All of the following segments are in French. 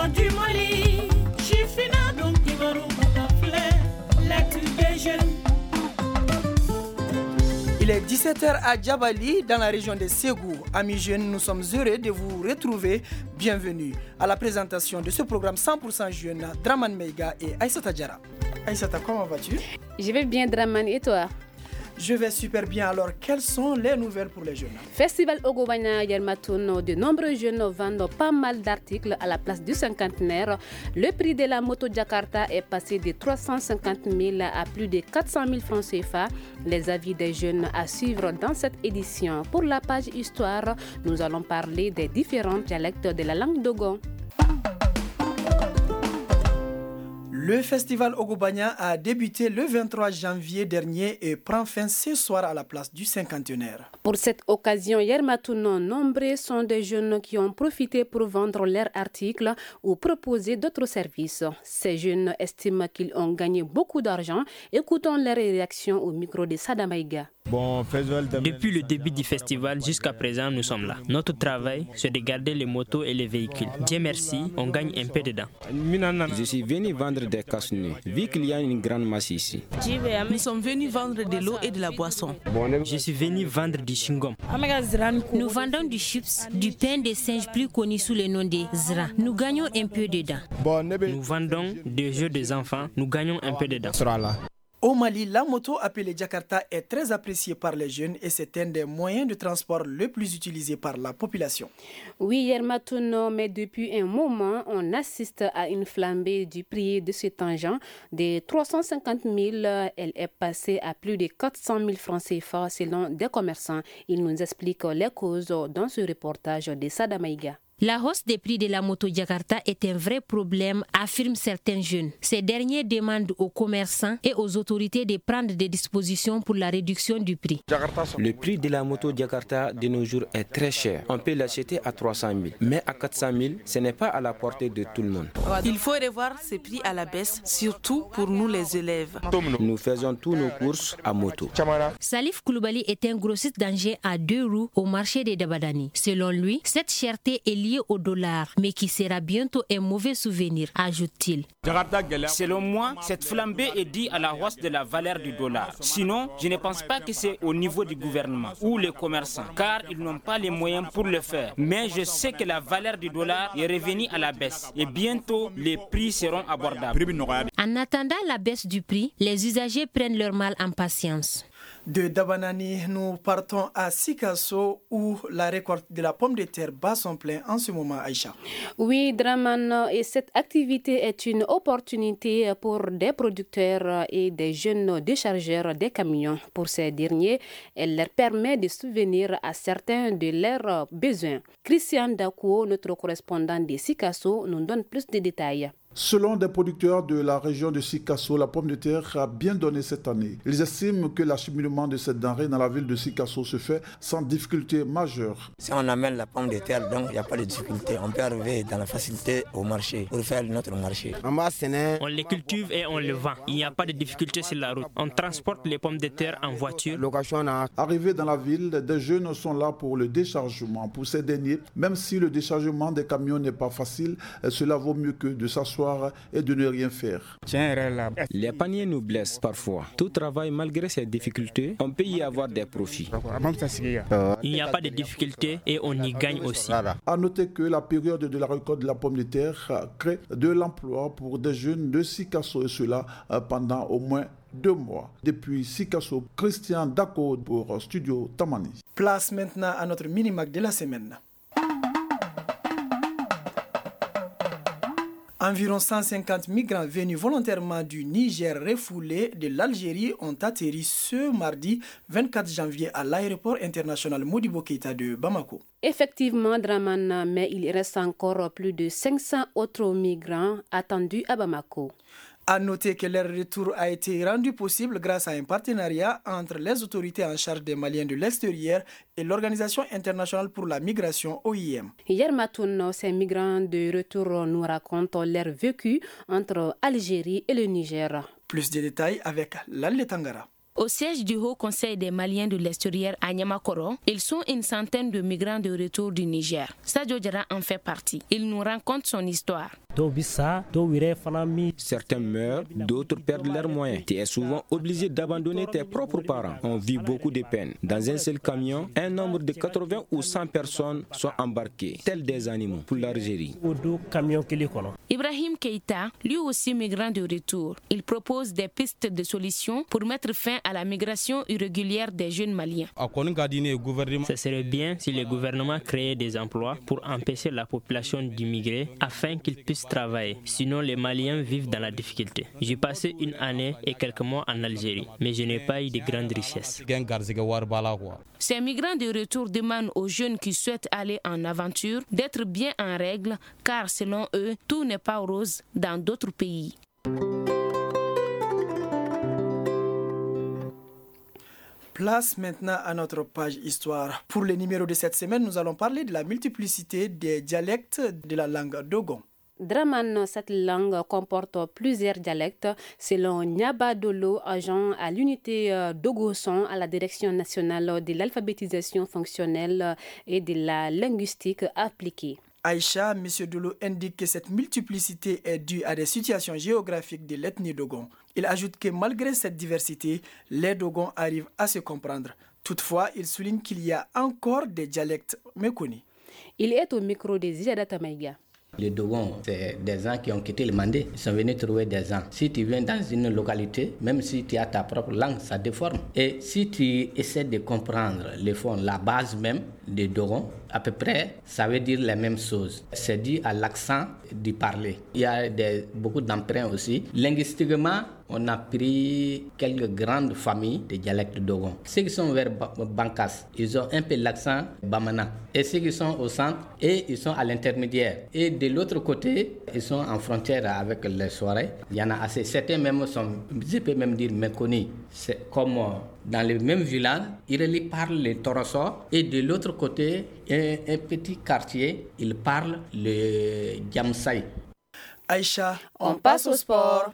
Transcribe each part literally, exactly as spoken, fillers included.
Moi du Mali, Chifina donc Kimaru Bukafle, lettre des jeunes. Il est dix-sept heures à Djabali, dans la région de Ségou. Amis jeunes, nous sommes heureux de vous retrouver. Bienvenue à la présentation de ce programme cent pour cent jeune, Draman Meiga et Aïssata Diarra. Aïssata, comment vas-tu? Je vais bien, Draman, et toi? Je vais super bien. Alors, quelles sont les nouvelles pour les jeunes? Festival Ogobanya Yermatoun, de nombreux jeunes vendent pas mal d'articles à la place du cinquantenaire. Le prix de la moto Jakarta est passé de trois cent cinquante mille à plus de quatre cent mille francs C F A. Les avis des jeunes à suivre dans cette édition. Pour la page Histoire, nous allons parler des différents dialectes de la langue dogon. Le festival Ogobanya a débuté le vingt-trois janvier dernier et prend fin ce soir à la place du cinquantenaire. Pour cette occasion, Yermatoun, nombreux sont des jeunes qui ont profité pour vendre leurs articles ou proposer d'autres services. Ces jeunes estiment qu'ils ont gagné beaucoup d'argent. Écoutons leurs réactions au micro de Sadamaïga. Bon, depuis le début du festival jusqu'à présent, nous sommes là. Notre travail, c'est de garder les motos et les véhicules. Dieu merci, on gagne un peu dedans. Je suis venu vendre des casse-nez, vu qu'il y a une grande masse ici. Nous sommes venus vendre de l'eau et de la boisson. Je suis venu vendre du chewing-gum. Nous vendons du chips, du pain de singe plus connu sous le nom de Zra. Nous gagnons un peu dedans. Nous vendons des jeux des enfants, nous gagnons un peu dedans. Au Mali, la moto appelée Jakarta est très appréciée par les jeunes et c'est un des moyens de transport le plus utilisé par la population. Oui, Yermatoun, mais depuis un moment, on assiste à une flambée du prix de cet engin. De trois cent cinquante mille, elle est passée à plus de quatre cent mille francs C F A selon des commerçants. Ils nous expliquent les causes dans ce reportage de Sadamaïga. La hausse des prix de la moto Jakarta est un vrai problème, affirment certains jeunes. Ces derniers demandent aux commerçants et aux autorités de prendre des dispositions pour la réduction du prix. Le prix de la moto Jakarta de nos jours est très cher. On peut l'acheter à trois cent mille, mais à quatre cent mille, ce n'est pas à la portée de tout le monde. Il faut revoir ces prix à la baisse, surtout pour nous les élèves. Nous faisons tous nos courses à moto. Salif Koulibaly est un grossiste d'engins à deux roues au marché de Dabadani. Selon lui, cette cherté est liée au dollar, mais qui sera bientôt un mauvais souvenir, ajoute-t-il. Selon moi, cette flambée est due à la hausse de la valeur du dollar. Sinon, je ne pense pas que c'est au niveau du gouvernement ou les commerçants, car ils n'ont pas les moyens pour le faire. Mais je sais que la valeur du dollar est revenue à la baisse et bientôt les prix seront abordables. En attendant la baisse du prix, les usagers prennent leur mal en patience. De Dabanani, nous partons à Sikasso où la récolte de la pomme de terre bat son plein en ce moment, Aïcha. Oui, Draman, et cette activité est une opportunité pour des producteurs et des jeunes déchargeurs des camions. Pour ces derniers, elle leur permet de subvenir à certains de leurs besoins. Christian Dakuo, notre correspondant de Sikasso, nous donne plus de détails. Selon des producteurs de la région de Sikasso, la pomme de terre a bien donné cette année. Ils estiment que l'acheminement de cette denrée dans la ville de Sikasso se fait sans difficulté majeure. Si on amène la pomme de terre, donc il n'y a pas de difficulté. On peut arriver dans la facilité au marché pour faire notre marché. On les cultive et on les vend. Il n'y a pas de difficulté sur la route. On transporte les pommes de terre en voiture. Arrivés dans la ville, des jeunes sont là pour le déchargement. Pour ces derniers, même si le déchargement des camions n'est pas facile, cela vaut mieux que de s'asseoir et de ne rien faire. Les paniers nous blessent parfois. Tout travail, malgré ces difficultés, on peut y avoir des profits. Il n'y a pas de difficultés et on y gagne aussi. À noter que la période de la récolte de la pomme de terre crée de l'emploi pour des jeunes de Sikasso et cela pendant au moins deux mois. Depuis Sikasso, Christian Dako pour Studio Tamani. Place maintenant à notre mini-mac de la semaine. Environ cent cinquante migrants venus volontairement du Niger refoulés de l'Algérie ont atterri ce mardi vingt-quatre janvier à l'aéroport international Modibo Keïta de Bamako. Effectivement, Draman, mais il reste encore plus de cinq cents autres migrants attendus à Bamako. À noter que leur retour a été rendu possible grâce à un partenariat entre les autorités en charge des Maliens de l'extérieur et l'Organisation internationale pour la migration O I M. Hier matin, ces migrants de retour nous racontent leur vécu entre Algérie et le Niger. Plus de détails avec Lalle Tangara. Au siège du Haut Conseil des Maliens de l'extérieur à Niamakoro, ils sont une centaine de migrants de retour du Niger. Sadio Diarra en fait partie. Il nous raconte son histoire. Certains meurent, d'autres perdent leurs moyens. Tu es souvent obligé d'abandonner tes propres parents. On vit beaucoup de peines. Dans un seul camion, un nombre de quatre-vingts ou cent personnes sont embarquées, tels des animaux, pour l'Algérie. Ibrahim Keïta, lui aussi migrant de retour, il propose des pistes de solutions pour mettre fin à la migration irrégulière des jeunes Maliens. Ce serait bien si le gouvernement créait des emplois pour empêcher la population d'immigrer afin qu'ils puissent travailler. Sinon, les Maliens vivent dans la difficulté. J'ai passé une année et quelques mois en Algérie, mais je n'ai pas eu de grandes richesses. Ces migrants de retour demandent aux jeunes qui souhaitent aller en aventure d'être bien en règle, car selon eux, tout n'est pas rose dans d'autres pays. Place maintenant à notre page histoire. Pour le numéro de cette semaine, nous allons parler de la multiplicité des dialectes de la langue dogon. Draman, cette langue comporte plusieurs dialectes. Selon Nyaba Dolo, agent à l'unité Dogoson à la Direction nationale de l'alphabétisation fonctionnelle et de la linguistique appliquée. Aïcha, M. Dolo indique que cette multiplicité est due à des situations géographiques de l'ethnie Dogon. Il ajoute que malgré cette diversité, les Dogons arrivent à se comprendre. Toutefois, il souligne qu'il y a encore des dialectes méconnus. Il est au micro de Ziyadata Maïga. Les Dogons, c'est des gens qui ont quitté le Mandé, ils sont venus trouver des gens. Si tu viens dans une localité, même si tu as ta propre langue, ça déforme. Et si tu essaies de comprendre le fond, la base même des Dogons, à peu près, ça veut dire les mêmes choses. C'est dû à l'accent du parler. Il y a des, beaucoup d'emprunts aussi. Linguistiquement, on a pris quelques grandes familles de dialectes Dogon. Ceux qui sont vers Bankas, ils ont un peu l'accent Bamana. Et ceux qui sont au centre, et ils sont à l'intermédiaire. Et de l'autre côté, ils sont en frontière avec les soirées. Il y en a assez. Certains même sont, je peux même dire, méconnus. C'est comme dans le même village, ils parlent le Toroso. Et de l'autre côté, un, un petit quartier, ils parlent le Djamsai. Aïcha, on passe au sport.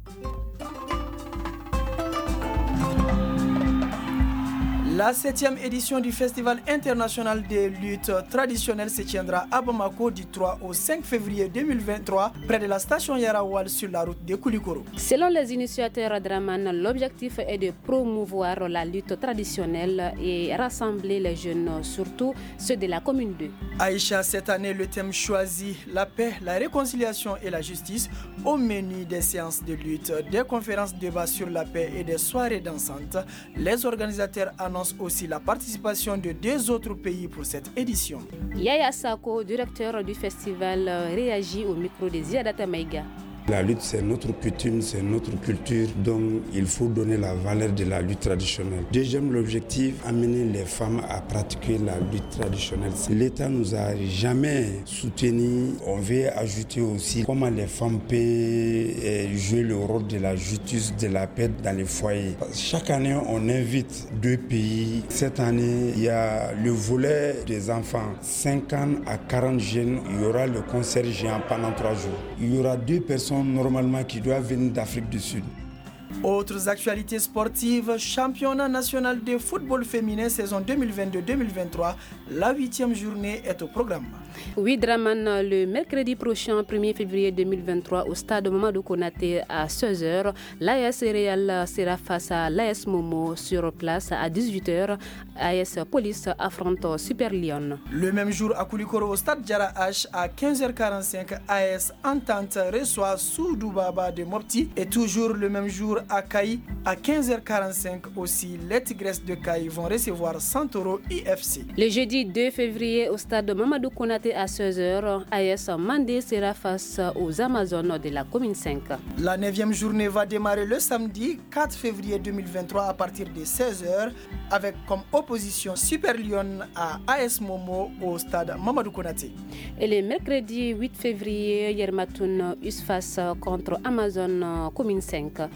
La septième édition du Festival international des luttes traditionnelles se tiendra à Bamako du trois au cinq février deux mille vingt-trois, près de la station Yarawal sur la route de Koulikoro. Selon les initiateurs Draman, l'objectif est de promouvoir la lutte traditionnelle et rassembler les jeunes, surtout ceux de la commune deux. Aïcha, cette année, le thème choisi, la paix, la réconciliation et la justice, au menu des séances de lutte, des conférences débats sur la paix et des soirées dansantes. Les organisateurs annoncent aussi la participation de deux autres pays pour cette édition. Yaya Sako, directeur du festival, réagit au micro de Ziyadata Maïga. La lutte, c'est notre coutume, c'est notre culture, donc il faut donner la valeur de la lutte traditionnelle. Deuxième objectif, amener les femmes à pratiquer la lutte traditionnelle. L'État nous a jamais soutenus. On veut ajouter aussi comment les femmes peuvent jouer le rôle de la justice, de la paix dans les foyers. Chaque année, on invite deux pays. Cette année, il y a le volet des enfants, cinquante à quarante jeunes. Il y aura le concert géant pendant trois jours. Il y aura deux personnes normalement qui doivent venir d'Afrique du Sud. Autres actualités sportives, championnat national de football féminin saison deux mille vingt-deux deux mille vingt-trois, la huitième journée est au programme. Oui, Draman, le mercredi prochain, premier février deux mille vingt-trois, au stade Mamadou Konaté à seize heures, l'A S Real sera face à l'A S Momo sur place à dix-huit heures. A S Police affronte Super Lyon. Le même jour à Koulikoro au stade Diarra H à quinze heures quarante-cinq, A S Entente reçoit Soudou Baba de Mopti. Et toujours le même jour à Kaï à quinze heures quarante-cinq aussi, les Tigresses de Kaï vont recevoir Santoro I F C. Le jeudi deux février au stade Mamadou Konaté à seize heures, A S Mandé sera face aux Amazones de la commune cinq. La neuvième journée va démarrer le samedi quatre février deux mille vingt-trois à partir de seize heures avec comme opposition Super Lyon à A S Momo au stade Mamadou Konaté. Et le mercredi huit février, Yermatoun U S F A S contre Amazon commune cinq. Cette rencontre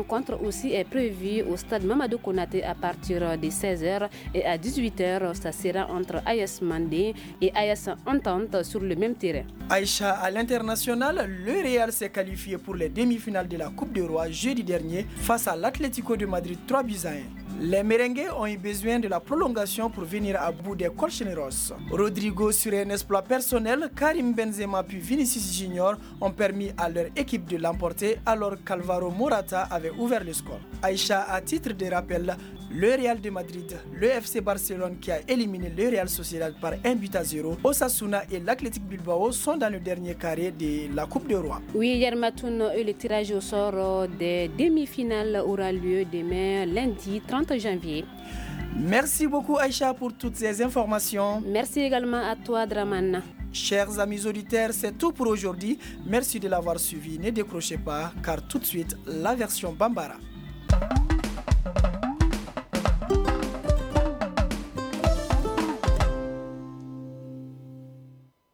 rencontre aussi est prévue au stade Mamadou Konaté à partir de seize heures et à dix-huit heures, ça sera entre A S Mandé et A S Entente sur le même terrain. Aïcha, à l'international, le Real s'est qualifié pour les demi-finales de la Coupe du Roi jeudi dernier face à l'Atlético de Madrid trois buts à un. Les merengues ont eu besoin de la prolongation pour venir à bout des colchoneros. Rodrigo, sur un exploit personnel, Karim Benzema puis Vinicius Junior ont permis à leur équipe de l'emporter alors qu'Alvaro Morata avait ouvert le score. Aïcha, à titre de rappel, le Real de Madrid, le F C Barcelone qui a éliminé le Real Sociedad par un but à zéro, Osasuna et l'Athletic Bilbao sont dans le dernier carré de la Coupe du Roi. Oui, Yermatoun, le tirage au sort des demi-finales aura lieu demain, lundi trente janvier. Merci beaucoup Aïcha pour toutes ces informations. Merci également à toi Draman. Chers amis auditeurs, c'est tout pour aujourd'hui. Merci de l'avoir suivi. Ne décrochez pas car tout de suite la version Bambara.